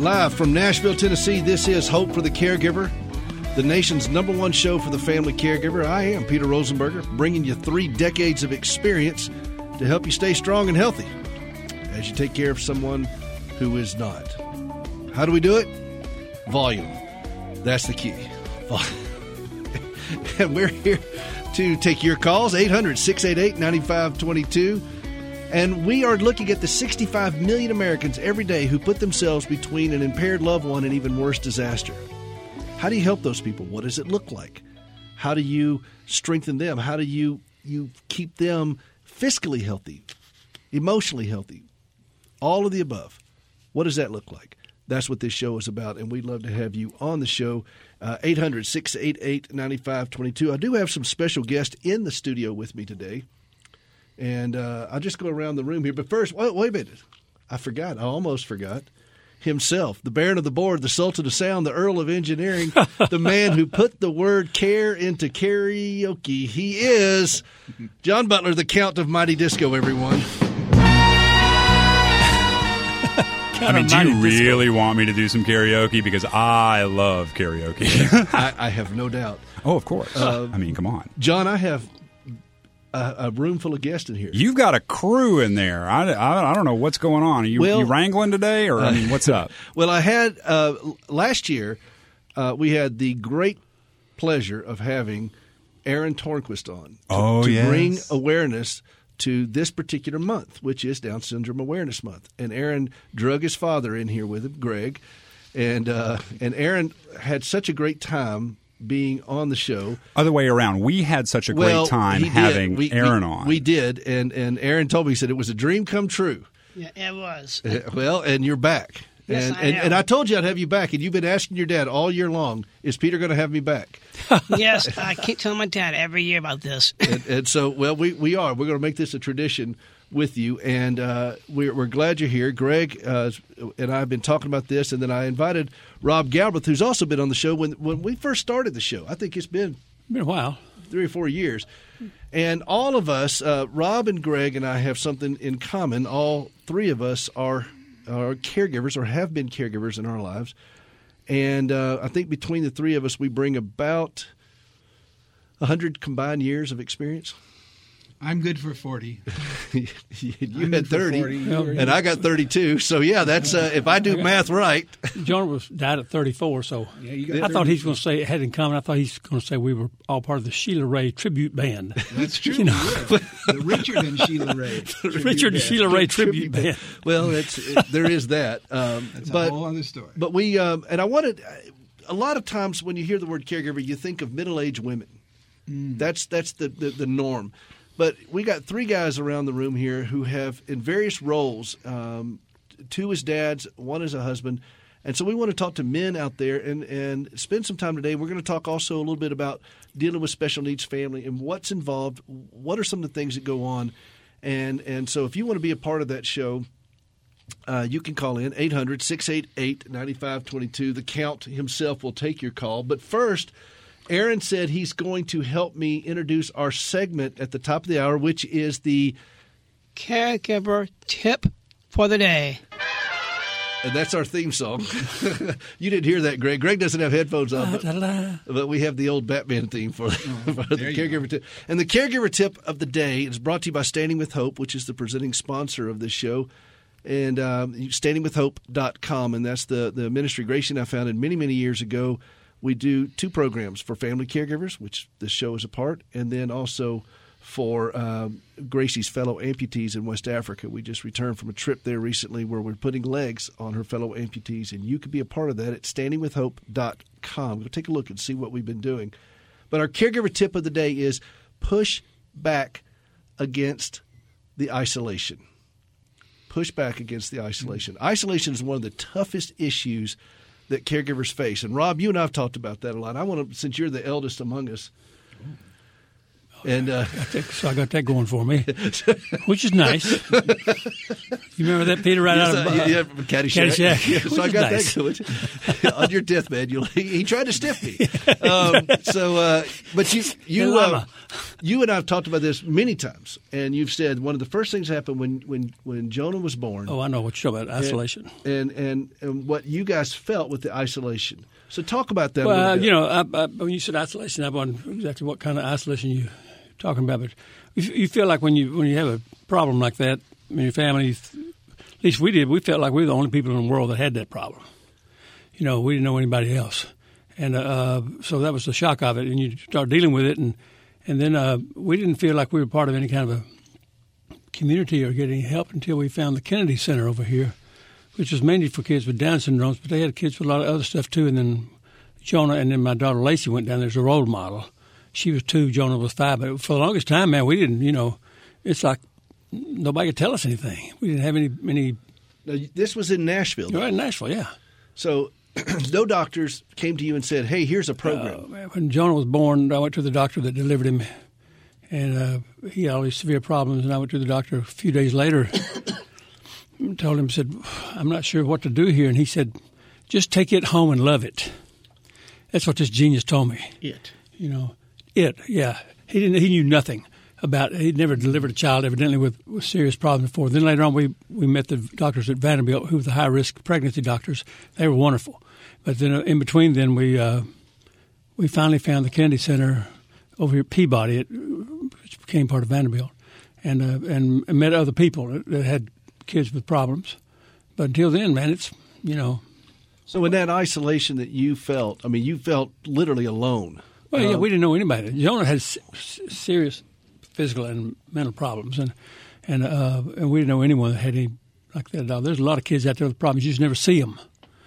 Live from Nashville, Tennessee, this is Hope for the Caregiver, the nation's #1 show for the family caregiver. I am Peter Rosenberger, bringing you 3 decades of experience to help you stay strong and healthy as you take care of someone who is not. How do we do it? Volume. That's the key. And we're here to take your calls, 800-688-9522. And we are looking at the 65 million Americans every day who put themselves between an impaired loved one and even worse disaster. How do you help those people? What does it look like? How do you strengthen them? How do you keep them fiscally healthy, emotionally healthy? All of the above. What does that look like? That's what this show is about, and we'd love to have you on the show. 800-688-9522. I do have some special guests in the studio with me today. And I'll just go around the room here. But first, wait a minute. I almost forgot. Himself, the Baron of the Board, the Sultan of Sound, the Earl of Engineering, the man who put the word care into karaoke. He is John Butler, the Count of Mighty Disco, everyone. I mean, do you really want me to do some karaoke? Because I love karaoke. I have no doubt. Oh, of course. I mean, come on. John, I have a room full of guests in here. You've got a crew in there. I don't know what's going on. Are you wrangling today, or what's up? Well, I had last year we had the great pleasure of having Aaron Tornquist on to bring awareness to this particular month, which is Down Syndrome Awareness Month. And Aaron drug his father in here with him, Greg, and Aaron had such a great time being on the show. Other way around. We had such a great time having Aaron on. We did, and Aaron told me, he said, it was a dream come true. Yeah, it was. Well, and you're back. Yes, and I told you I'd have you back, and you've been asking your dad all year long, is Peter going to have me back? Yes, I keep telling my dad every year about this. and so, well, we are. We're going to make this a tradition with you, and we're glad you're here. Greg and I have been talking about this, and then I invited Rob Galbraith, who's also been on the show when we first started the show. I think it's been a while, 3 or 4 years. And all of us, Rob and Greg and I, have something in common. All 3 of us are caregivers or have been caregivers in our lives. And I think between the 3 of us, we bring about 100 combined years of experience. I'm good for 40. You had 30, and I got 32. So, yeah, that's if I do math right. John died at 34, so I thought he was going to say it had in common. I thought he's going to say we were all part of the Sheila Ray tribute band. That's true. You know? The Richard and Sheila Ray. Richard and Sheila Ray tribute band. Well, there is that. That's a whole other story. But we and I wanted a lot of times when you hear the word caregiver, you think of middle-aged women. That's the norm. But we got 3 guys around the room here who have, in various roles, 2 as dads, 1 as a husband. And so we want to talk to men out there and spend some time today. We're going to talk also a little bit about dealing with special needs family and what's involved, what are some of the things that go on. And so if you want to be a part of that show, you can call in 800-688-9522. The Count himself will take your call. But first, Aaron said he's going to help me introduce our segment at the top of the hour, which is the Caregiver Tip for the Day. And that's our theme song. You didn't hear that, Greg. Greg doesn't have headphones on, but we have the old Batman theme for the Caregiver Tip. And the Caregiver Tip of the Day is brought to you by Standing with Hope, which is the presenting sponsor of this show. And standingwithhope.com, and that's the ministry Gracie and I founded many, many years ago. We do 2 programs for family caregivers, which this show is a part, and then also for Gracie's fellow amputees in West Africa. We just returned from a trip there recently where we're putting legs on her fellow amputees, and you can be a part of that at standingwithhope.com. Go take a look and see what we've been doing. But our caregiver tip of the day is push back against the isolation. Push back against the isolation. Isolation is one of the toughest issues that caregivers face. And Rob, you and I have talked about that a lot. I want to, since you're the eldest among us, and so I got that going for me, which is nice. You remember that, Peter? Right out of Caddyshack. Yeah, so I got nice. That going. On your deathbed, he tried to stiff me. But you You and I have talked about this many times, and you've said one of the first things happened when Jonah was born. Oh, I know what you're talking about, isolation. And what you guys felt with the isolation. So talk about that. Well, when you said isolation, I wondered exactly what kind of isolation you're talking about. But you feel like when you have a problem like that in your family, at least we did, we felt like we were the only people in the world that had that problem. We didn't know anybody else. And so that was the shock of it. And you start dealing with it. And then we didn't feel like we were part of any kind of a community or getting help until we found the Kennedy Center over here, which was mainly for kids with Down syndromes, but they had kids with a lot of other stuff too. And then Jonah and then my daughter Lacey went down there as a role model. She was 2, Jonah was 5. But for the longest time, man, we didn't, it's like nobody could tell us anything. We didn't have any. Now, this was in Nashville. Right, in Nashville, yeah. So no doctors came to you and said, hey, here's a program. When Jonah was born, I went to the doctor that delivered him, and he had all these severe problems, and I went to the doctor a few days later and told him, said, I'm not sure what to do here. And he said, just take it home and love it. That's what this genius told me. Yeah. He knew nothing about it. He'd never delivered a child, evidently, with serious problems before. Then later on, we met the doctors at Vanderbilt, who were the high-risk pregnancy doctors. They were wonderful. But then in between then, we finally found the Kennedy Center over here at Peabody, which became part of Vanderbilt, and met other people that had kids with problems. But until then, man, it's, So in that isolation that you felt, you felt literally alone. Well, yeah, we didn't know anybody. Jonah had serious physical and mental problems, and we didn't know anyone that had any like that at all. There's a lot of kids out there with problems. You just never see them,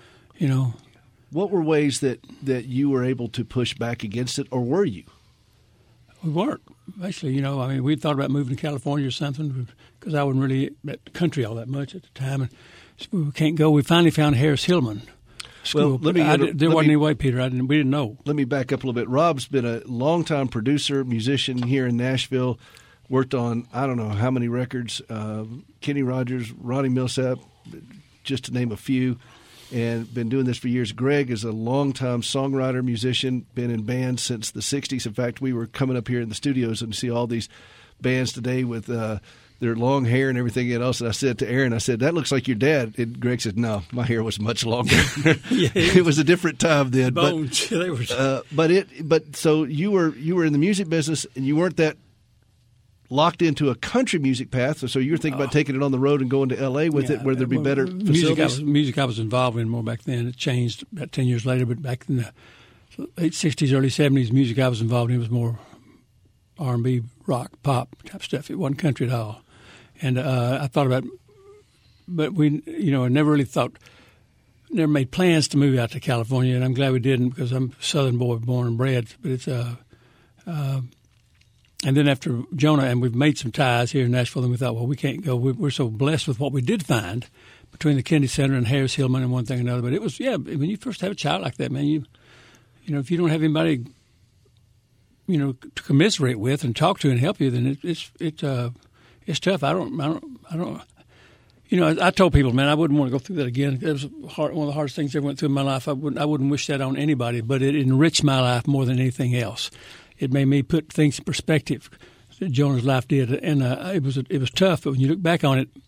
What were ways that you were able to push back against it, or were you? We weren't. Actually, we thought about moving to California or something because I wasn't really at the country all that much at the time, and we can't go. We finally found Harris Hillman School. Well, there wasn't any way, Peter. We didn't know. Let me back up a little bit. Rob's been a longtime producer, musician here in Nashville. Worked on I don't know how many records. Kenny Rogers, Ronnie Millsap, just to name a few, and been doing this for years. Greg is a longtime songwriter, musician, been in bands since the '60s. In fact, we were coming up here in the studios and see all these bands today with their long hair and everything else. And I said to Aaron, that looks like your dad. And Greg said, no, my hair was much longer. Yeah, it was a different time then. Bones. But so you were in the music business, and you weren't that locked into a country music path. So you were thinking about taking it on the road and going to L.A. with it, where there'd be better facilities. Music I was involved in more back then. It changed about 10 years later, but back in the late 60s, early 70s, music I was involved in was more R&B, rock, pop type stuff. It wasn't country at all. And I thought about, but we, I never really never made plans to move out to California, and I'm glad we didn't because I'm a Southern boy, born and bred. But it's and then after Jonah, and we've made some ties here in Nashville, and we thought, well, we can't go. We're so blessed with what we did find between the Kennedy Center and Harris Hillman and one thing and another. But it was, when you first have a child like that, man, if you don't have anybody, to commiserate with and talk to and help you, then it's tough. I told people, man, I wouldn't want to go through that again. It was one of the hardest things I ever went through in my life. I wouldn't wish that on anybody, but it enriched my life more than anything else. It made me put things in perspective. Jonah's life did, and it was tough. But when you look back on it,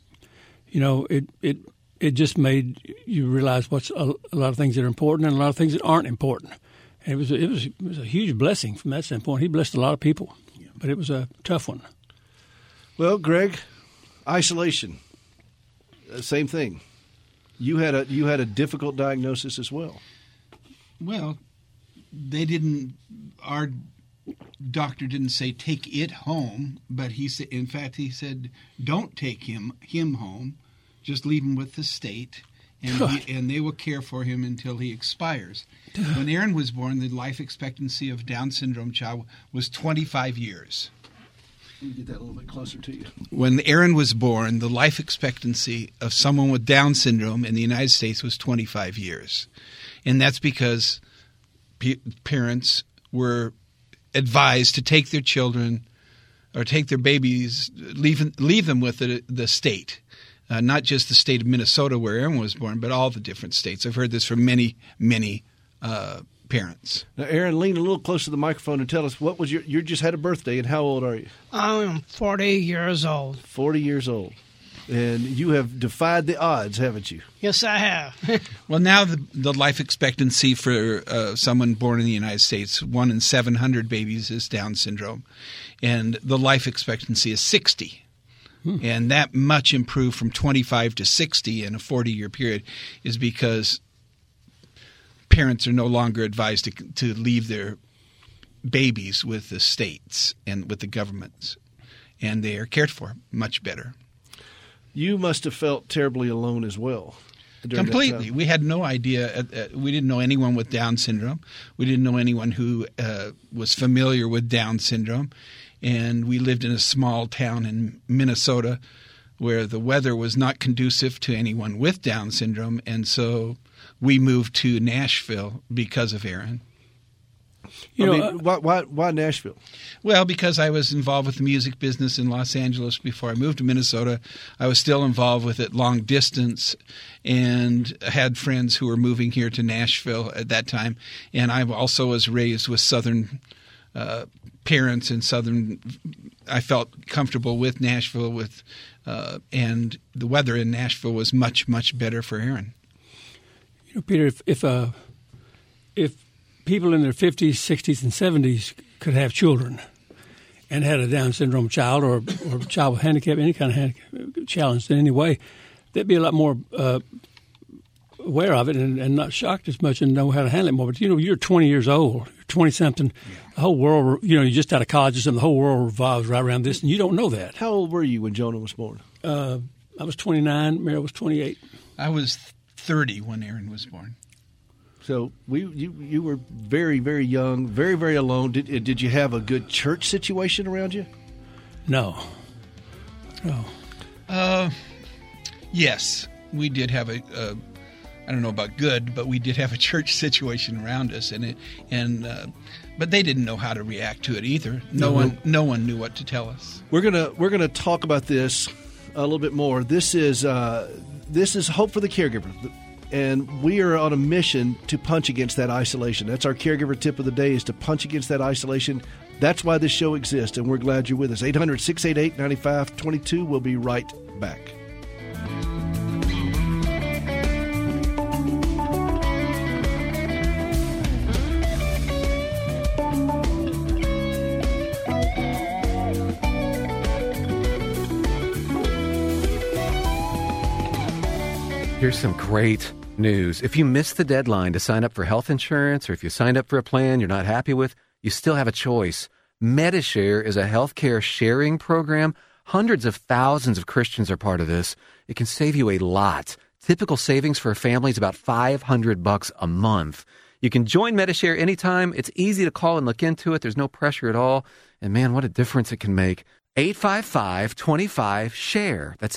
it just made you realize what's a lot of things that are important and a lot of things that aren't important. And it was a huge blessing from that standpoint. He blessed a lot of people, but it was a tough one. Well, Greg, isolation, same thing. You had a difficult diagnosis as well. Well, our doctor didn't say take it home, but he said don't take him home, just leave him with the state, and they will care for him until he expires. When Aaron was born, the life expectancy of Down syndrome child was 25 years. Let me get that a little bit closer to you. When Aaron was born, the life expectancy of someone with Down syndrome in the United States was 25 years. And that's because parents were advised to take their children or take their babies, leave them with the state, not just the state of Minnesota where Aaron was born, but all the different states. I've heard this from many, many parents. Now, Aaron, lean a little closer to the microphone and tell us what was you just had a birthday, and how old are you? I'm 40 years old. 40 years old. And you have defied the odds, haven't you? Yes, I have. Well, now the life expectancy for someone born in the United States, 1 in 700 babies is Down syndrome, and the life expectancy is 60. And that much improved from 25 to 60 in a 40-year period is because parents are no longer advised to leave their babies with the states and with the governments, and they are cared for much better. You must have felt terribly alone as well. Completely. We had no idea. We didn't know anyone with Down syndrome. We didn't know anyone who was familiar with Down syndrome. And we lived in a small town in Minnesota where the weather was not conducive to anyone with Down syndrome. And so we moved to Nashville because of Aaron. Why Nashville? Well, because I was involved with the music business in Los Angeles before I moved to Minnesota. I was still involved with it long distance and had friends who were moving here to Nashville at that time. And I also was raised with Southern parents in Southern. I felt comfortable with Nashville, and the weather in Nashville was much, much better for Aaron. Peter, if people in their 50s, 60s, and 70s could have children and had a Down syndrome child or a child with handicap, any kind of handicap, challenged in any way, they'd be a lot more aware of it and not shocked as much and know how to handle it more. But, you're 20 years old, you're 20-something. The whole world, you're just out of college or something. The whole world revolves right around this, and you don't know that. How old were you when Jonah was born? I was 29. Meryl was 28. I was 30 when Aaron was born. So you were very, very young, very, very alone. Did you have a good church situation around you? No. Yes, we did have I don't know about good, but we did have a church situation around us, but they didn't know how to react to it either. No one knew what to tell us. We're gonna talk about this a little bit more. This is Hope for the Caregiver. And we are on a mission to punch against that isolation. That's our caregiver tip of the day, is to punch against that isolation. That's why this show exists, and we're glad you're with us. 800-688-9522. We'll be right back. Here's some great news. If you missed the deadline to sign up for health insurance, or if you signed up for a plan you're not happy with, you still have a choice. Medishare is a healthcare sharing program. Hundreds of thousands of Christians are part of this. It can save you a lot. Typical savings for a family is about $500 a month. You can join Medishare anytime. It's easy to call and look into it. There's no pressure at all. And man, what a difference it can make. 855-25-SHARE. That's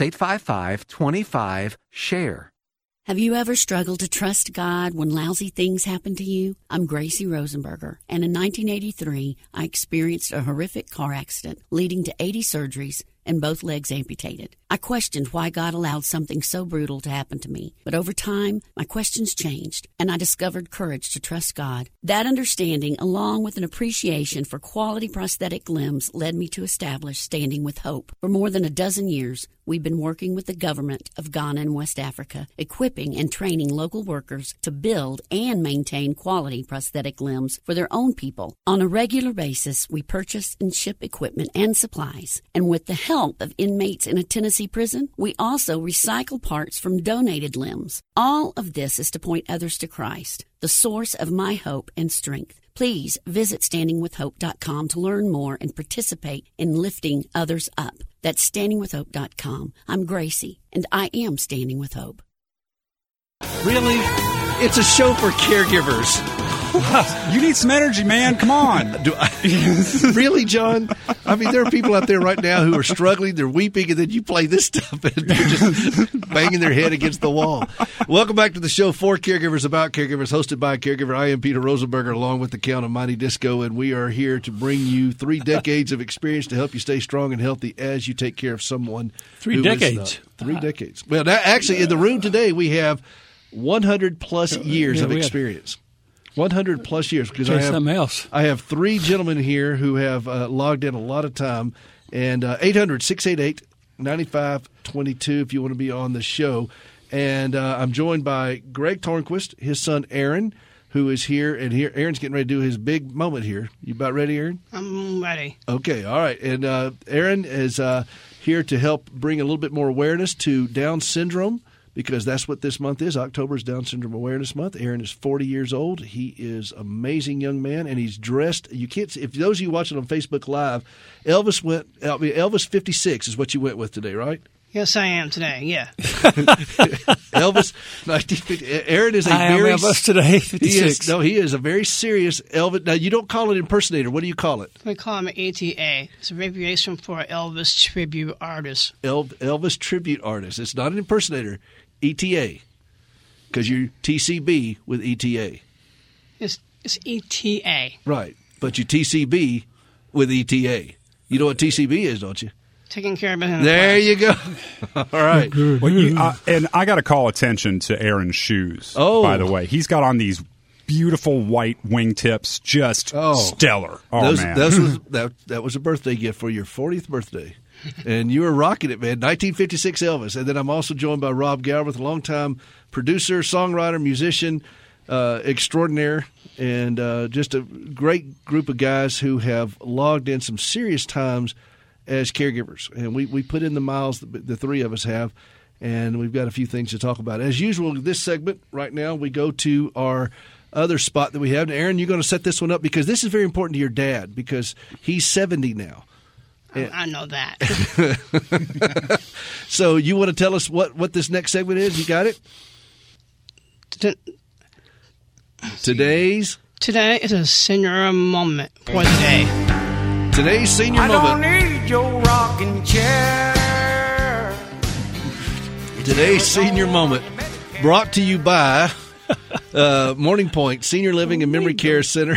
855-25-SHARE. Have you ever struggled to trust God when lousy things happen to you? I'm Gracie Rosenberger, and in 1983, I experienced a horrific car accident leading to 80 surgeries and both legs amputated. I questioned why God allowed something so brutal to happen to me. But over time, my questions changed, and I discovered courage to trust God. That understanding, along with an appreciation for quality prosthetic limbs, led me to establish Standing with Hope. For more than a dozen years, we've been working with the government of Ghana and West Africa, equipping and training local workers to build and maintain quality prosthetic limbs for their own people. On a regular basis, we purchase and ship equipment and supplies, and with the help of inmates in a Tennessee prison, we also recycle parts from donated limbs. All of this is to point others to Christ, the source of my hope and strength. Please visit standingwithhope.com to learn more and participate in lifting others up. That's standingwithhope.com. I'm Gracie, and I am Standing with Hope. Really? It's a show for caregivers. You need some energy, man. Come on. Really, John? I mean, there are people out there right now who are struggling. They're weeping, and then you play this stuff, and they're just banging their head against the wall. Welcome back to the show, For Caregivers, About Caregivers, hosted by a caregiver. I am Peter Rosenberger, along with the Count of Mighty Disco, and we are here to bring you 3 decades of experience to help you stay strong and healthy as you take care of someone. 3 decades? 3 decades. Well, now, actually, in the room today, we have 100-plus years of experience. 100 plus years. Because something else. I have 3 gentlemen here who have logged in a lot of time. And 800-688-9522 if you want to be on the show. And I'm joined by Greg Tornquist, his son Aaron, who is here. And here, Aaron's getting ready to do his big moment here. You about ready, Aaron? I'm ready. Okay, all right. And Aaron is here to help bring a little bit more awareness to Down syndrome, because that's what this month is. October is Down Syndrome Awareness Month. Aaron is 40 years old. He is an amazing young man, and he's dressed. You can't see, if those of you watching on Facebook Live, Elvis 56 is what you went with today, right? Yes, I am today. Yeah. Elvis 1950. Aaron is I am Elvis today. 56. He is a very serious Elvis. Now you don't call it impersonator. What do you call it? We call him an ATA. It's a abbreviation for Elvis Tribute Artist. Elvis Tribute Artist. It's not an impersonator. ETA, because you're TCB with ETA. It's ETA. Right, but you TCB with ETA. You know what TCB is, don't you? Taking care of business. There you go. All right. Well, and I got to call attention to Aaron's shoes. Oh, by the way, he's got on these beautiful white wingtips, just stellar. Oh man, that was a birthday gift for your 40th birthday. And you were rocking it, man. 1956 Elvis. And then I'm also joined by Rob Galbraith, a longtime producer, songwriter, musician extraordinaire, and just a great group of guys who have logged in some serious times as caregivers. And we put in the miles, the 3 of us have, and we've got a few things to talk about. As usual, this segment right now, we go to our other spot that we have. Now, Aaron, you're going to set this one up because this is very important to your dad because he's 70 now. I know that. So you want to tell us what this next segment is? You got it? Today is a senior moment for the day. Today's senior moment. I don't need your rocking chair. Today's senior moment brought to you by Morning Point Senior Living and Memory Care Center.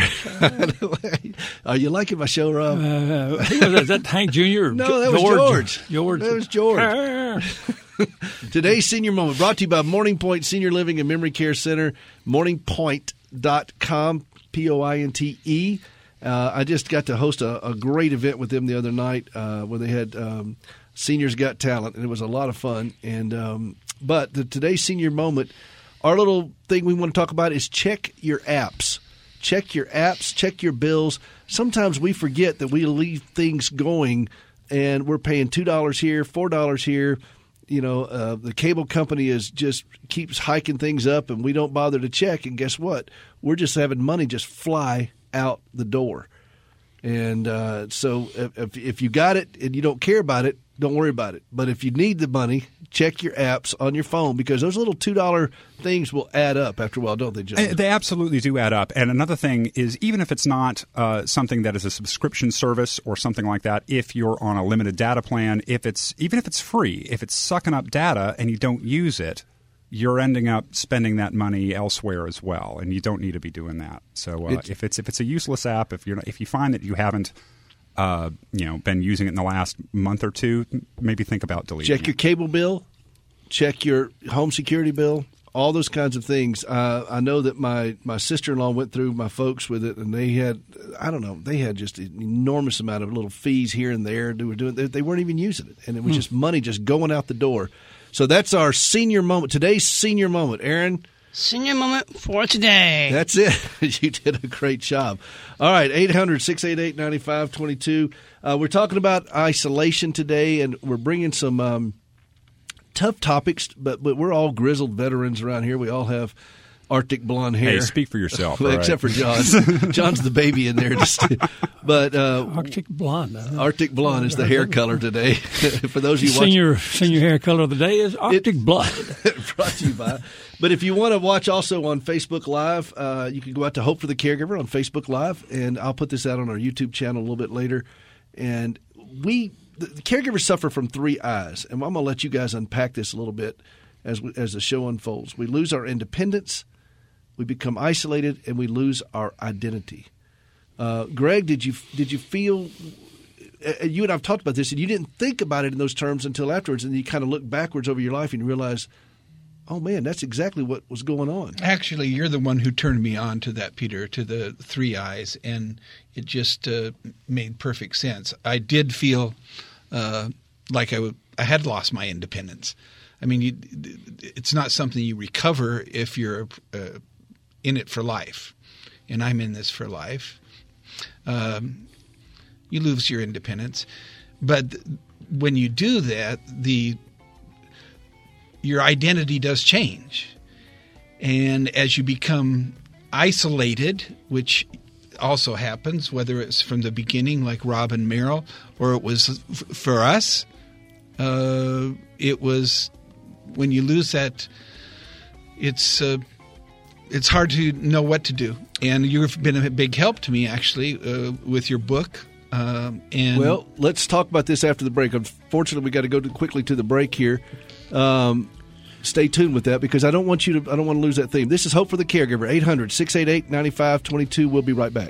Are you liking my show, Rob? Was that Hank Jr.? No, that was George. That was George. Today's senior moment brought to you by Morning Point Senior Living and Memory Care Center, morningpointe.com, Pointe. I just got to host a great event with them the other night where they had Seniors Got Talent, and it was a lot of fun. And but today's senior moment, our little thing we want to talk about is check your apps. Check your apps, check your bills. Sometimes we forget that we leave things going and we're paying $2 here, $4 here. You know, the cable company keeps hiking things up and we don't bother to check. And guess what? We're just having money just fly out the door. And so if you got it and you don't care about it, don't worry about it. But if you need the money, check your apps on your phone because those little $2 things will add up after a while, don't they, John? They absolutely do add up. And another thing is, even if it's not something that is a subscription service or something like that, if you're on a limited data plan, even if it's free, if it's sucking up data and you don't use it, you're ending up spending that money elsewhere as well, and you don't need to be doing that. So if it's a useless app, if you find that you haven't been using it in the last month or two, maybe think about deleting it. Check your cable bill, check your home security bill, all those kinds of things. I know that my sister-in-law went through my folks with it, and they had just an enormous amount of little fees here and there. They weren't even using it, and it was just money just going out the door. So that's our senior moment, today's senior moment. Aaron? Senior moment for today. That's it. You did a great job. All right, 800-688-9522. We're talking about isolation today, and we're bringing some tough topics, but we're all grizzled veterans around here. We all have Arctic blonde hair. Hey, speak for yourself. Well, except for John. John's the baby in there. But Arctic blonde. Arctic blonde is the hair color today. For those of you watching, senior hair color of the day is Arctic blood. Brought to you by. But if you want to watch also on Facebook Live, you can go out to Hope for the Caregiver on Facebook Live, and I'll put this out on our YouTube channel a little bit later. And the caregivers suffer from 3 I's, and I'm going to let you guys unpack this a little bit as the show unfolds. We lose our independence, we become isolated, and we lose our identity. Greg, did you feel? You and I've talked about this, and you didn't think about it in those terms until afterwards, and you kind of look backwards over your life and you realize oh, man, that's exactly what was going on. Actually, you're the one who turned me on to that, Peter, to the 3 I's, and it just made perfect sense. I did feel like I had lost my independence. I mean, it's not something you recover if you're in it for life, and I'm in this for life. You lose your independence, but when you do that, your identity does change. And as you become isolated, which also happens, whether it's from the beginning like Rob and Merrill, or it was for us, it was when you lose that, it's hard to know what to do. And you've been a big help to me, actually, with your book. Well, let's talk about this after the break. Unfortunately, we got to go quickly to the break here. Stay tuned with that because I don't want to lose that theme. This is Hope for the Caregiver, 800-688-9522. We'll be right back.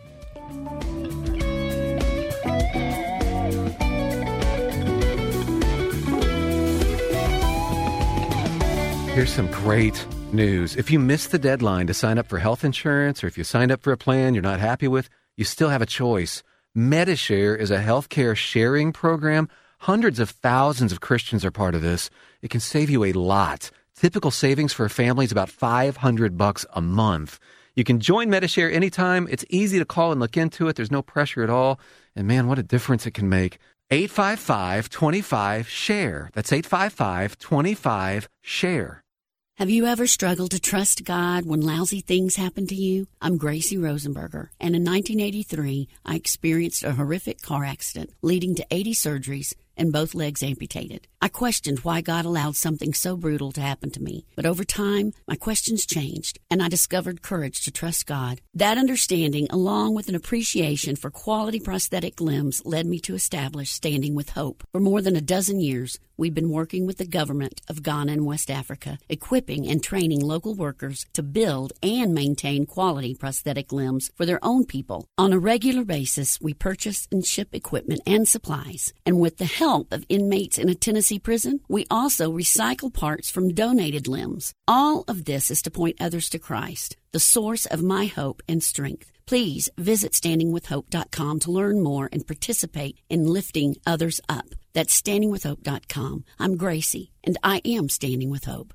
Here's some great news. If you missed the deadline to sign up for health insurance, or if you signed up for a plan you're not happy with, you still have a choice. Medi-Share is a healthcare sharing program. Hundreds of thousands of Christians are part of this. It can save you a lot. Typical savings for a family is about $500 a month. You can join Medi-Share anytime. It's easy to call and look into it. There's no pressure at all. And man, what a difference it can make. 855-25-SHARE. That's 855-25-SHARE. Have you ever struggled to trust God when lousy things happen to you? I'm Gracie Rosenberger, and in 1983, I experienced a horrific car accident leading to 80 surgeries and both legs amputated. I questioned why God allowed something so brutal to happen to me, but over time, my questions changed, and I discovered courage to trust God. That understanding, along with an appreciation for quality prosthetic limbs, led me to establish Standing with Hope. For more than a dozen years, we've been working with the government of Ghana and West Africa, equipping and training local workers to build and maintain quality prosthetic limbs for their own people. On a regular basis, we purchase and ship equipment and supplies, and with the help of inmates in a Tennessee prison, we also recycle parts from donated limbs. All of this is to point others to Christ, the source of my hope and strength. Please visit standingwithhope.com to learn more and participate in lifting others up. That's standingwithhope.com. I'm Gracie, and I am Standing with Hope.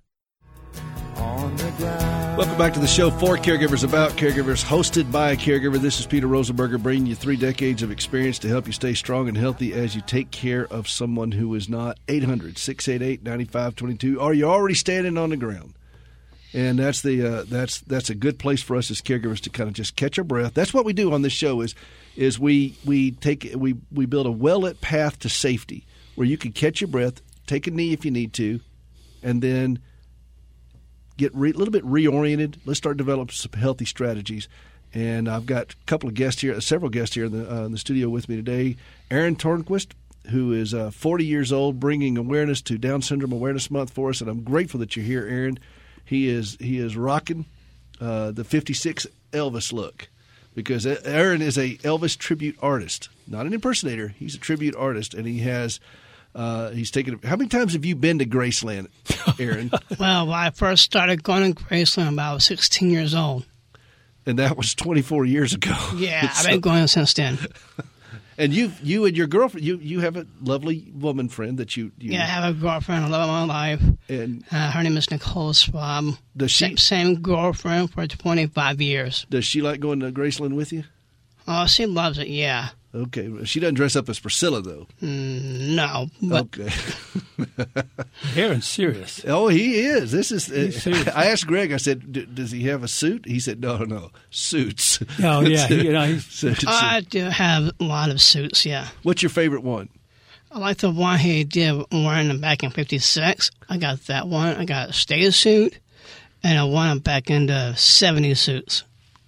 Welcome back to the show, For Caregivers, About Caregivers, hosted by a caregiver. This is Peter Rosenberger, bringing you 3 decades of experience to help you stay strong and healthy as you take care of someone who is not. 800-688-9522. Are you already standing on the ground? And that's a good place for us as caregivers to kind of just catch our breath. That's what we do on this show is we build a well-lit path to safety where you can catch your breath, take a knee if you need to, and then get a little bit reoriented. Let's start developing some healthy strategies. And I've got several guests here in the studio with me today. Aaron Tornquist, who is 40 years old, bringing awareness to Down Syndrome Awareness Month for us. And I'm grateful that you're here, Aaron. He is rocking the 56 Elvis look because Aaron is a Elvis tribute artist, not an impersonator. He's a tribute artist, and he has he's taken. How many times have you been to Graceland, Aaron? Well, I first started going to Graceland about I was 16 years old. And that was 24 years ago. Yeah, I've been going since then. And you and your girlfriend, you have a lovely woman friend that you Yeah, I have a girlfriend. I love of my life. And her name is Nicole Schwab. Does she same girlfriend for 25 years? Does she like going to Graceland with you? Oh, she loves it. Yeah. Okay, she doesn't dress up as Priscilla though. No. But okay. Aaron's serious. Oh, he is. This is. I asked Greg. I said, "Does he have a suit?" He said, "No, suits." Oh yeah, suits. I do have a lot of suits. Yeah. What's your favorite one? I like the one he did wearing them back in '56. I got that one. I got a state suit, and I want back into '70s suits.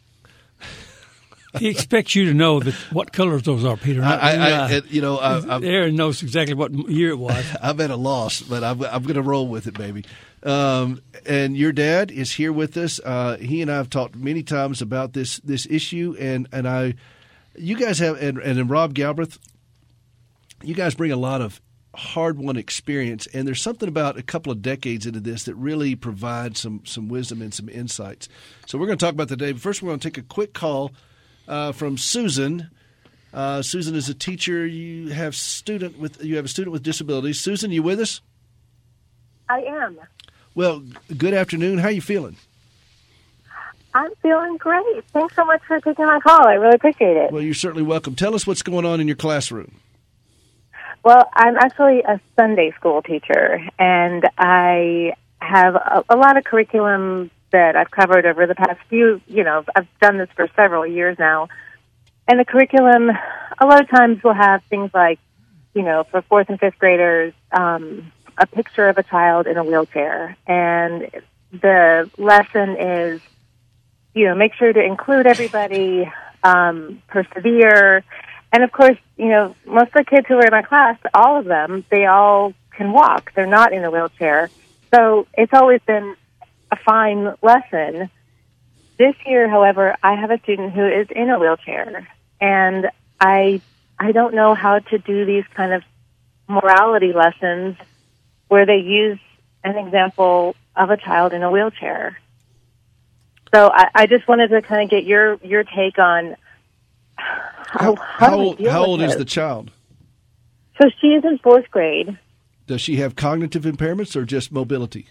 He expects you to know what colors those are, Peter. Aaron knows exactly what year it was. I'm at a loss, but I'm going to roll with it, baby. And your dad is here with us. He and I have talked many times about this issue, you guys have, and Rob Galbraith, you guys bring a lot of hard-won experience, and there's something about a couple of decades into this that really provides some wisdom and some insights. So we're going to talk about that today. But first, we're going to take a quick call from Susan. Susan is a teacher. You have a student with disabilities. Susan, you with us? I am. Well, good afternoon. How are you feeling? I'm feeling great. Thanks so much for taking my call. I really appreciate it. Well, you're certainly welcome. Tell us what's going on in your classroom. Well, I'm actually a Sunday school teacher, and I have a lot of curriculum that I've covered over the past few, I've done this for several years now. And the curriculum, a lot of times will have things like, for 4th and 5th graders, a picture of a child in a wheelchair. And the lesson is, make sure to include everybody, persevere. And of course, most of the kids who are in my class, all of them, they all can walk. They're not in a wheelchair. So it's always been a fine lesson. This year, however, I have a student who is in a wheelchair, and I don't know how to do these kind of morality lessons where they use an example of a child in a wheelchair. So I just wanted to kind of get your take on how old is the child? So she is in 4th grade. Does she have cognitive impairments or just mobility?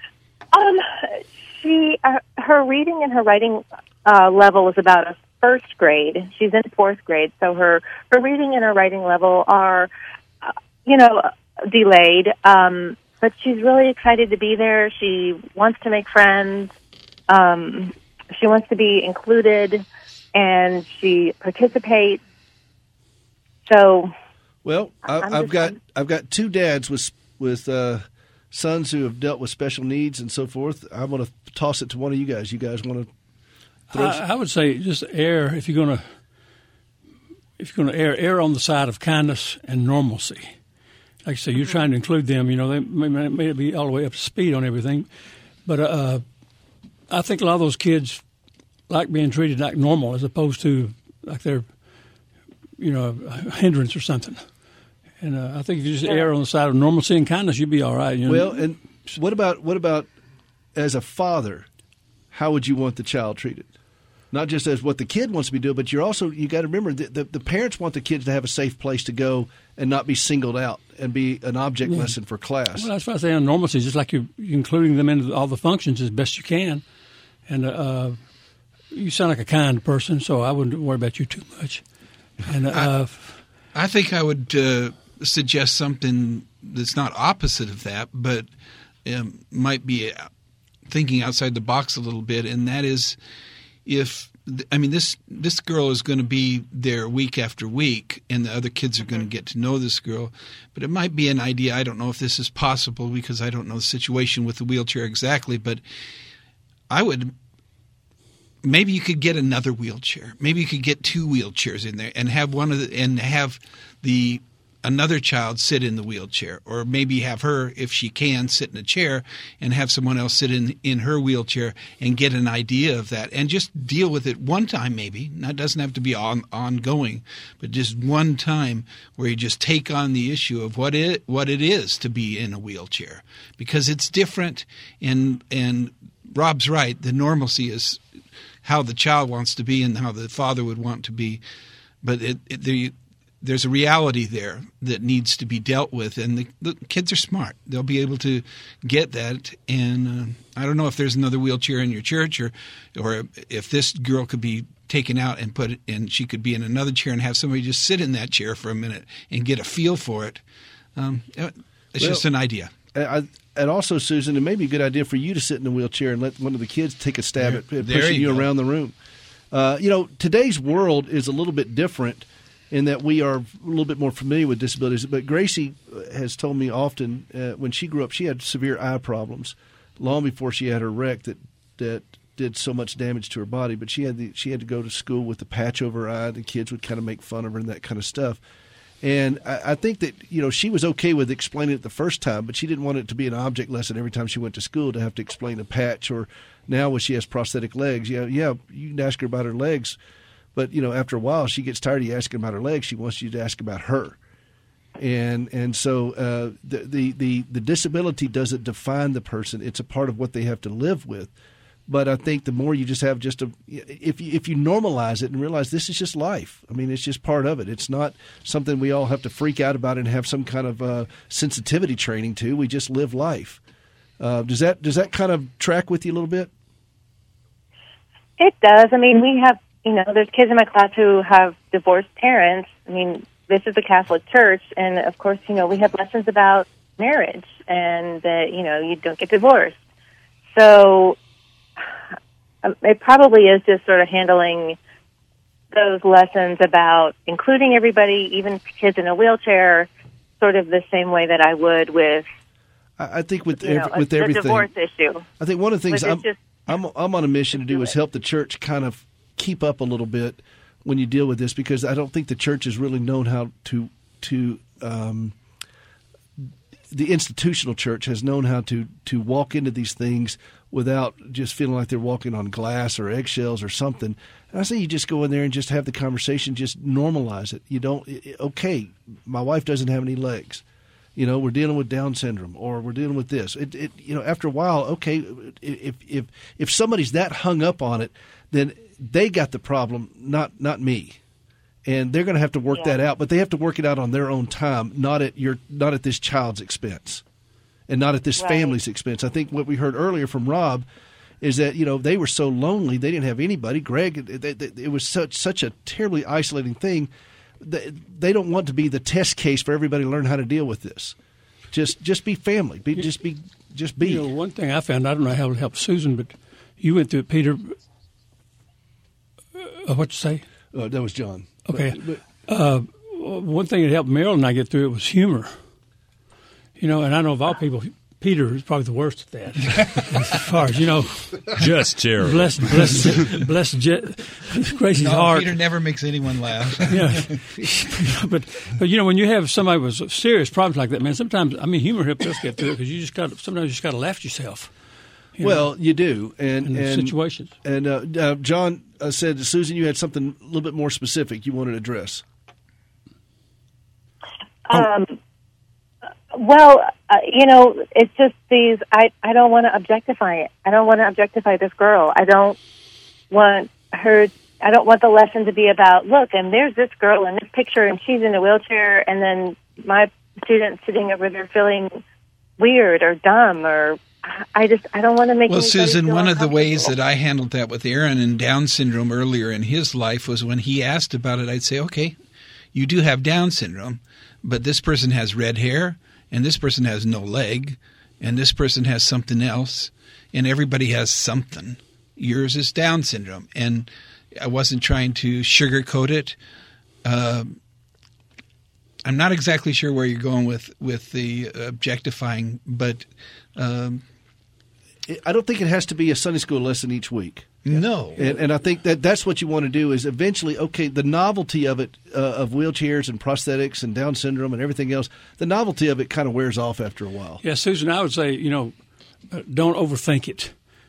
Her reading and her writing level is about a 1st grade. She's in 4th grade, so her reading and her writing level are, delayed. But she's really excited to be there. She wants to make friends. She wants to be included, and she participates. So, well, I've got two dads with sons who have dealt with special needs and so forth. I'm going to toss it to one of you guys. You guys want to throw? I would say just err if you're going to err on the side of kindness and normalcy. Like I say, you're trying to include them. They may not be all the way up to speed on everything, but I think a lot of those kids like being treated like normal as opposed to like they're, a hindrance or something. And I think if you just err on the side of normalcy and kindness, you'd be all right. Well, and what about as a father, how would you want the child treated? Not just as what the kid wants to be doing, but you got to remember the parents want the kids to have a safe place to go and not be singled out and be an object lesson for class. Well, that's why I say on normalcy, just like you're including them into all the functions as best you can. And you sound like a kind person, so I wouldn't worry about you too much. And I think I would suggest something that's not opposite of that, but might be thinking outside the box a little bit, and that is this girl is going to be there week after week, and the other kids are going to get to know this girl, but it might be an idea. I don't know if this is possible because I don't know the situation with the wheelchair exactly, but maybe you could get another wheelchair. Maybe you could get 2 wheelchairs in there and have another child sit in the wheelchair, or maybe have her, if she can, sit in a chair and have someone else sit in her wheelchair and get an idea of that and just deal with it one time maybe. Now, it doesn't have to be ongoing, but just one time where you just take on the issue of what it is to be in a wheelchair, because it's different. And Rob's right. The normalcy is how the child wants to be and how the father would want to be, but there's a reality there that needs to be dealt with, and the kids are smart. They'll be able to get that, and I don't know if there's another wheelchair in your church or if this girl could be taken out and she could be in another chair and have somebody just sit in that chair for a minute and get a feel for it. It's just an idea. And also, Susan, it may be a good idea for you to sit in a wheelchair and let one of the kids take a stab at pushing you around the room. Today's world is a little bit different in that we are a little bit more familiar with disabilities. But Gracie has told me often when she grew up, she had severe eye problems long before she had her wreck that did so much damage to her body. But she had to go to school with a patch over her eye. The kids would kind of make fun of her and that kind of stuff. And I think that, she was okay with explaining it the first time, but she didn't want it to be an object lesson every time she went to school to have to explain a patch. Or now when she has prosthetic legs, you can ask her about her legs, but, after a while she gets tired of you asking about her legs. She wants you to ask about her. And so the disability doesn't define the person. It's a part of what they have to live with. But I think the more you just have if you normalize it and realize this is just life. I mean, it's just part of it. It's not something we all have to freak out about and have some kind of sensitivity training to. We just live life. Does that kind of track with you a little bit? It does. I mean, we have, there's kids in my class who have divorced parents. I mean, this is the Catholic Church, and of course, we have lessons about marriage and that, you don't get divorced. So it probably is just sort of handling those lessons about including everybody, even kids in a wheelchair, sort of the same way that I would with. I think with the everything, divorce issue. I think one of the things I'm on a mission to do is help the church kind of keep up a little bit when you deal with this, because I don't think the church has really known how to the institutional church has known how to walk into these things without just feeling like they're walking on glass or eggshells or something. And I say you just go in there and just have the conversation, just normalize it. You don't, okay, my wife doesn't have any legs. We're dealing with Down syndrome, or we're dealing with this. After a while, okay, if somebody's that hung up on it, then they got the problem, not me. And they're going to have to work that out, but they have to work it out on their own time, not at this child's expense, and not at this family's expense. I think what we heard earlier from Rob is that they were so lonely, they didn't have anybody. Greg, it was such a terribly isolating thing. They don't want to be the test case for everybody to learn how to deal with this. Just be family. Just be. One thing I found, I don't know how it helped Susan, but you went through it, Peter. What'd you say? That was John. Okay. One thing that helped Marilyn and I get through it was humor. And I know of all people, Peter is probably the worst at that. As far as, just terrible. Bless Gracie's heart. Peter never makes anyone laugh. Yeah. But when you have somebody with serious problems like that, man, sometimes, humor helps us get through it, because sometimes you just got to laugh at yourself. You do. And situations. And John said, Susan, you had something a little bit more specific you wanted to address. It's just these, I don't want to objectify it. I don't want to objectify this girl. I don't want the lesson to be about, look, and there's this girl in this picture, and she's in a wheelchair, and then my student sitting over there feeling weird or dumb, or I don't want to make. Well, Susan, feel one of the uncomfortable. ways that I handled that with Aaron and Down syndrome earlier in his life was when he asked about it, I'd say, okay, you do have Down syndrome, but this person has red hair, and this person has no leg, and this person has something else, and everybody has something. Yours is Down syndrome. And I wasn't trying to sugarcoat it. I'm not exactly sure where you're going with the objectifying, but I don't think it has to be a Sunday school lesson each week. No. And I think that's what you want to do is eventually, okay, the novelty of it, of wheelchairs and prosthetics and Down syndrome and everything else, the novelty of it kind of wears off after a while. Yeah, Susan, I would say, don't overthink it.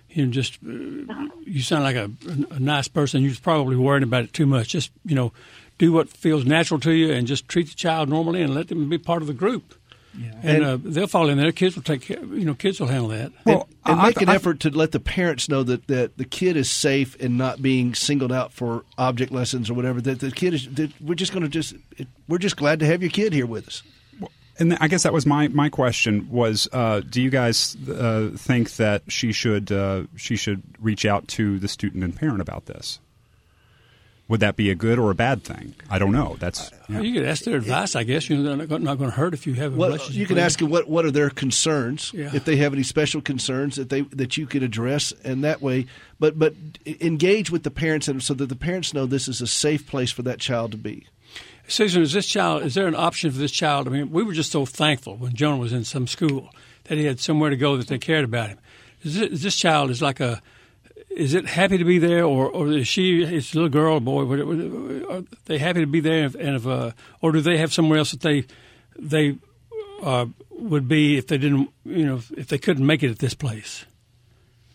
You sound like a nice person. You're probably worried about it too much. Just, do what feels natural to you and just treat the child normally and let them be part of the group. Yeah. And they'll fall in there. Kids will take care. Kids will handle that. Well, and make an effort to let the parents know that the kid is safe and not being singled out for object lessons or whatever. That the kid is. We're just glad to have your kid here with us. And I guess that was my question was, do you guys think that she should reach out to the student and parent about this? Would that be a good or a bad thing? I don't know. You could ask their advice, I guess. They're not going to hurt if you have a relationship. You can ask them what are their concerns, if they have any special concerns that you could address, and that way. But engage with the parents so that the parents know this is a safe place for that child to be. Susan, is there an option for this child? I mean, we were just so thankful when Jonah was in some school that he had somewhere to go, that they cared about him. This child is it happy to be there, or is she? It's a little girl or boy. Are they happy to be there, or do they have somewhere else that they would be if they didn't, if they couldn't make it at this place?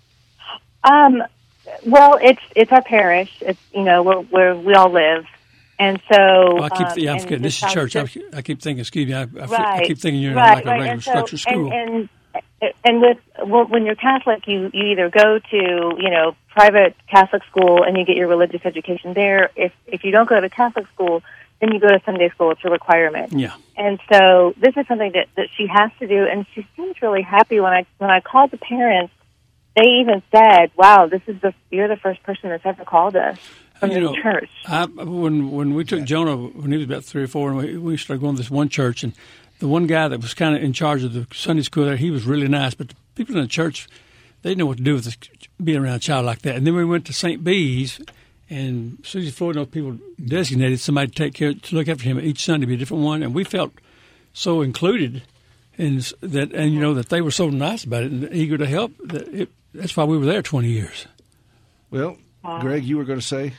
Well, it's our parish. It's where we all live, And so, well, I'm forgetting. This is church. I keep thinking. Excuse me. I keep thinking you're in like a regular structured school. And when you're Catholic, you either go to private Catholic school and you get your religious education there. If you don't go to Catholic school, then you go to Sunday school. It's a requirement. Yeah. And so this is something that she has to do, and she seems really happy when I called the parents. They even said, "Wow, you're the first person that's ever called us from the church." When we took Jonah when he was about 3 or 4, and we started going to this one church, and the one guy that was kind of in charge of the Sunday school there, he was really nice, but the people in the church, they didn't know what to do with being around a child like that. And then we went to St. B's, and Susie Floyd and those people designated somebody to look after him each Sunday, be a different one, and we felt so included that they were so nice about it and eager to help. That's why we were there 20 years. Well, Greg, you were going to say?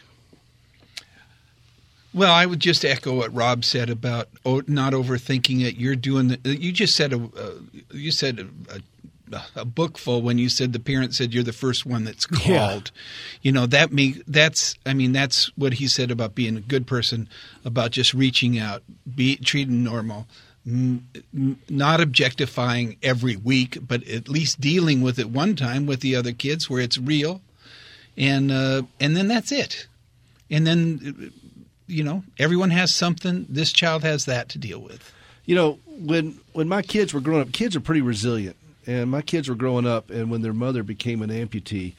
Well, I would just echo what Rob said about not overthinking it. You're doing you just said a book full when you said the parent said you're the first one that's called. Yeah. That's what he said about being a good person, about just reaching out, treating normal. Not objectifying every week, but at least dealing with it one time with the other kids where it's real, and then that's it. And then everyone has something. This child has that to deal with. When my kids were growing up, kids are pretty resilient, and my kids were growing up, and when their mother became an amputee,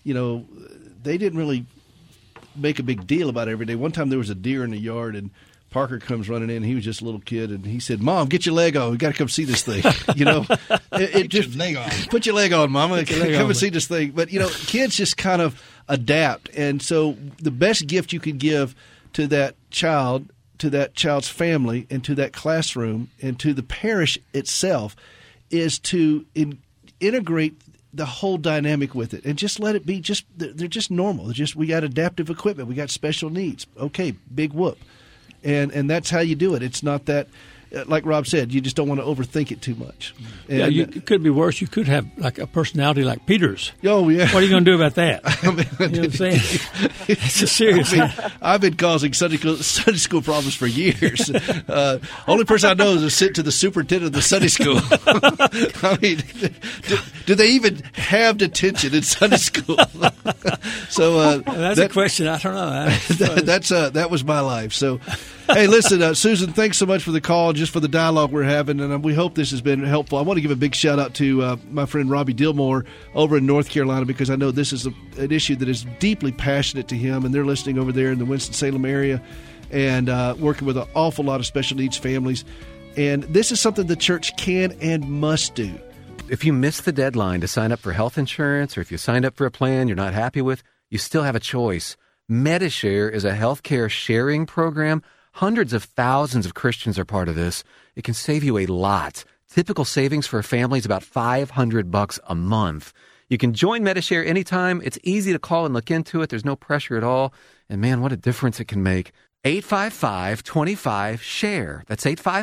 they didn't really make a big deal about it every day. One time there was a deer in the yard, and Parker comes running in. He was just a little kid, and he said, "Mom, get your leg on. We got to come see this thing." Put your leg on. Put your leg on, Mama. Come and see this thing. But kids just kind of adapt, and so the best gift you could give to that child, to that child's family, and to that classroom, and to the parish itself, is to integrate the whole dynamic with it, and just let it be. They're just normal. We got adaptive equipment. We got special needs. Okay, big whoop. And that's how you do it. It's not that, like Rob said, you just don't want to overthink it too much. And it could be worse. You could have like a personality like Peter's. Oh, yeah. What are you going to do about that? You know what I'm saying? It's a serious thing. I've been causing Sunday school problems for years. Only person I know is to sit to the superintendent of the Sunday school. I mean, do they even have detention in Sunday school? So that's a question. I don't know. That was my life. So, hey, listen, Susan, thanks so much for the call and just for the dialogue we're having, and we hope this has been helpful. I want to give a big shout-out to my friend Robbie Dillmore over in North Carolina, because I know this is an issue that is deeply passionate to him, and they're listening over there in the Winston-Salem area and working with an awful lot of special needs families. And this is something the church can and must do. If you missed the deadline to sign up for health insurance, or if you signed up for a plan you're not happy with, you still have a choice. Medishare is a healthcare sharing program. Hundreds of thousands of Christians are part of this. It can save you a lot. Typical savings for a family is about $500 a month. You can join Medishare anytime. It's easy to call and look into it. There's no pressure at all. And man, what a difference it can make. 855-25-SHARE. That's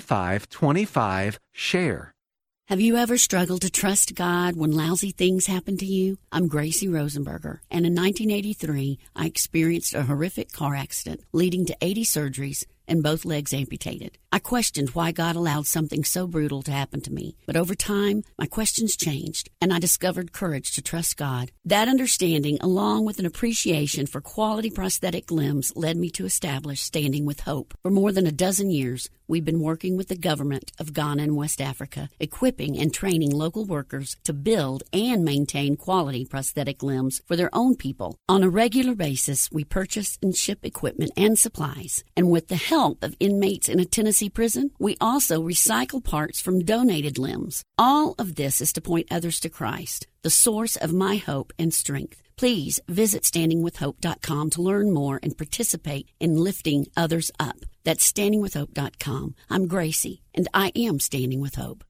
855-25-SHARE. Have you ever struggled to trust God when lousy things happen to you? I'm Gracie Rosenberger, and in 1983, I experienced a horrific car accident leading to 80 surgeries and both legs amputated. I questioned why God allowed something so brutal to happen to me. But over time, my questions changed, and I discovered courage to trust God. That understanding, along with an appreciation for quality prosthetic limbs, led me to establish Standing with Hope. For more than a dozen years, we've been working with the government of Ghana and West Africa, equipping and training local workers to build and maintain quality prosthetic limbs for their own people. On a regular basis, we purchase and ship equipment and supplies, and with the help of inmates in a Tennessee prison, we also recycle parts from donated limbs. All of this is to point others to Christ, the source of my hope and strength. Please visit standingwithhope.com to learn more and participate in lifting others up. That's standingwithhope.com. I'm Gracie, and I am Standing with Hope.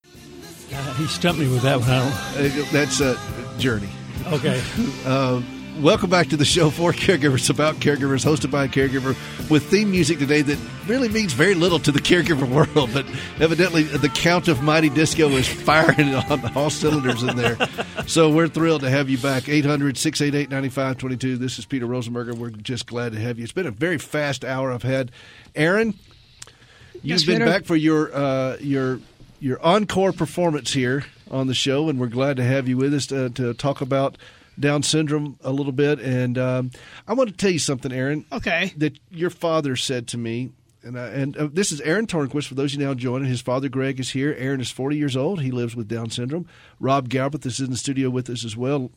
He stumped me with that one. That's a Journey. Okay. Welcome back to the show for caregivers, about caregivers, hosted by a caregiver, with theme music today that really means very little to the caregiver world, but evidently the Count of Mighty Disco is firing on all cylinders in there. So we're thrilled to have you back. 800-688-9522. This is Peter Rosenberger. We're just glad to have you. It's been a very fast hour I've had. Aaron, you've been back for your encore performance here on the show, and we're glad to have you with us to talk about Down syndrome a little bit. And I want to tell you something, Aaron. Okay. That your father said to me, and this is Aaron Tornquist, for those of you now joining. His father, Greg, is here. Aaron is 40 years old. He lives with Down syndrome. Rob Galbraith is in the studio with us as well.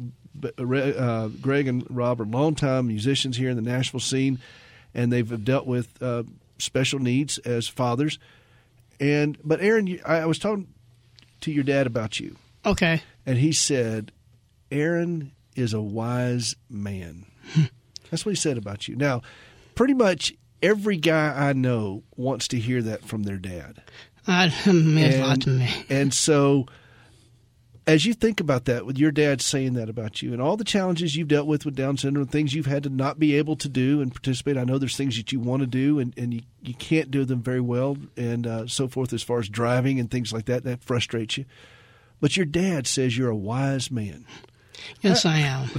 Greg and Rob are longtime musicians here in the Nashville scene, and they've dealt with special needs as fathers. But Aaron, I was talking to your dad about you. Okay. And he said, Aaron is a wise man. That's what he said about you. Now, pretty much every guy I know wants to hear that from their dad. That means a lot to me. And so, as you think about that, with your dad saying that about you and all the challenges you've dealt with Down syndrome, things you've had to not be able to do and participate, I know there's things that you want to do and you can't do them very well and so forth, as far as driving and things like that frustrates you. But your dad says you're a wise man. Yes, I am.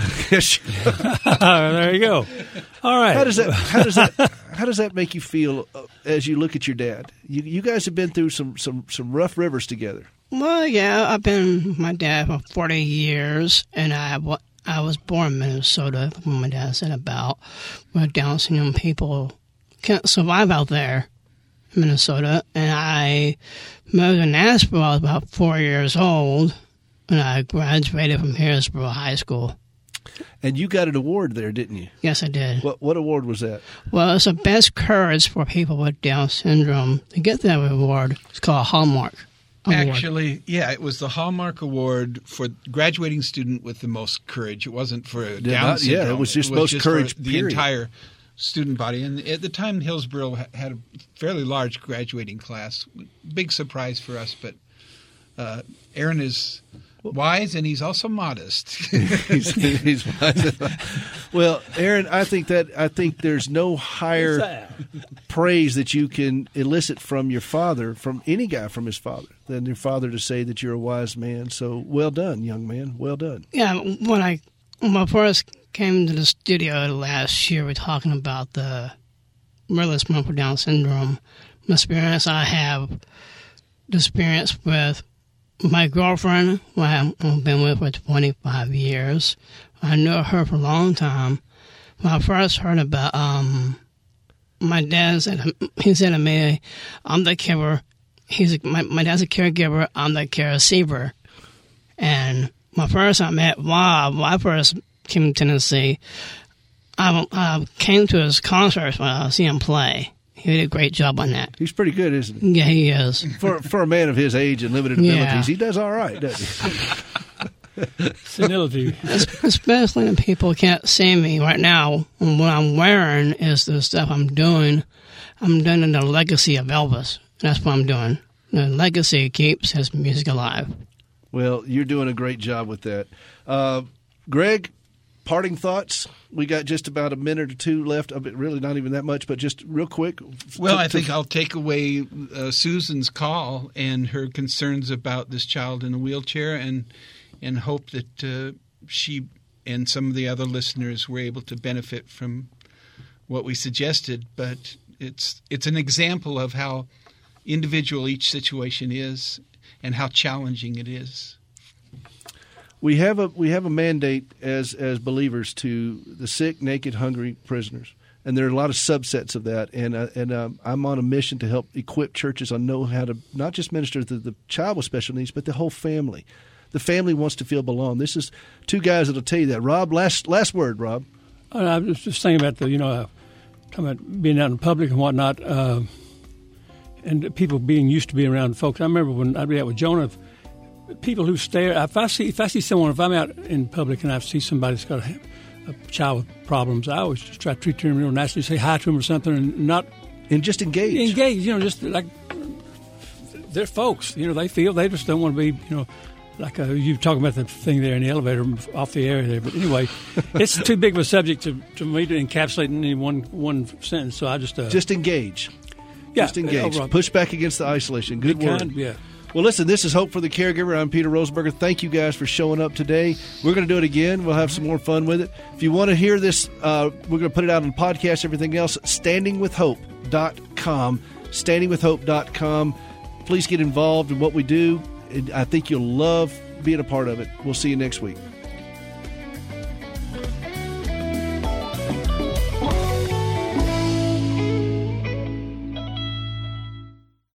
There you go. All right. How does that make you feel as you look at your dad? You guys have been through some rough rivers together. Well, yeah, I've been with my dad for 40 years, and I was born in Minnesota, when my dad said about where Down syndrome people can't survive out there in Minnesota. And I moved to Nashville. I was about 4 years old, and I graduated from Harrisboro High School. And you got an award there, didn't you? Yes, I did. What award was that? Well, it's the best courage for people with Down syndrome to get that award. It's called Hallmark Award. Actually, yeah, it was the Hallmark Award for graduating student with the most courage. It wasn't for Down syndrome. Yeah, it was just most courage, for the entire student body. And at the time, Hillsboro had a fairly large graduating class. Big surprise for us, but Aaron is wise, and he's also modest. he's wise. Well, Aaron, I think there's no higher praise that you can elicit from your father, from any guy from his father, than your father to say that you're a wise man. So well done, young man. Well done. Yeah, when I first came to the studio last year, we're talking about the Realist Month for Down syndrome. The experience I have, the experience with my girlfriend, who I've been with for 25 years. I knew her for a long time. When I first heard about my dad, he said to me, I'm the caregiver. My dad's a caregiver, I'm the caregiver. And when I met Rob, when I first came to Tennessee, I came to his concerts when I see him play. He did a great job on that. He's pretty good, isn't he? Yeah, he is. For a man of his age and limited abilities, he does all right, doesn't he? Senility. Especially when people can't see me right now. And what I'm wearing is the stuff I'm doing. I'm doing the legacy of Elvis. That's what I'm doing. The legacy keeps his music alive. Well, you're doing a great job with that. Greg, parting thoughts? We got just about a minute or two left. Really not even that much, but just real quick. Well, I think I'll take away Susan's call and her concerns about this child in a wheelchair and hope that she and some of the other listeners were able to benefit from what we suggested. But it's an example of how individual each situation is and how challenging it is. We have a mandate as believers to the sick, naked, hungry prisoners, and there are a lot of subsets of that. And I'm on a mission to help equip churches on know how to not just minister to the child with special needs, but the whole family. The family wants to feel belonged. This is two guys that'll tell you that. Rob, last word, Rob. I was just thinking about talking about being out in public and whatnot, and people being used to being around folks. I remember when I'd be out with Jonah. People who stare. If I see someone, if I'm out in public and I see somebody that's got a child with problems, I always just try to treat them real nicely, say hi to them or something, and just engage. Just like they're folks. They feel they just don't want to be like you talking about the thing there in the elevator off the air there. But anyway, it's too big of a subject to me to encapsulate in any one sentence. So I just engage. Yeah, just engage. Push back against the isolation. Good word. Yeah. Well, listen, this is Hope for the Caregiver. I'm Peter Rosenberger. Thank you guys for showing up today. We're going to do it again. We'll have some more fun with it. If you want to hear this, we're going to put it out on podcast, everything else, standingwithhope.com. Standingwithhope.com. Please get involved in what we do. I think you'll love being a part of it. We'll see you next week.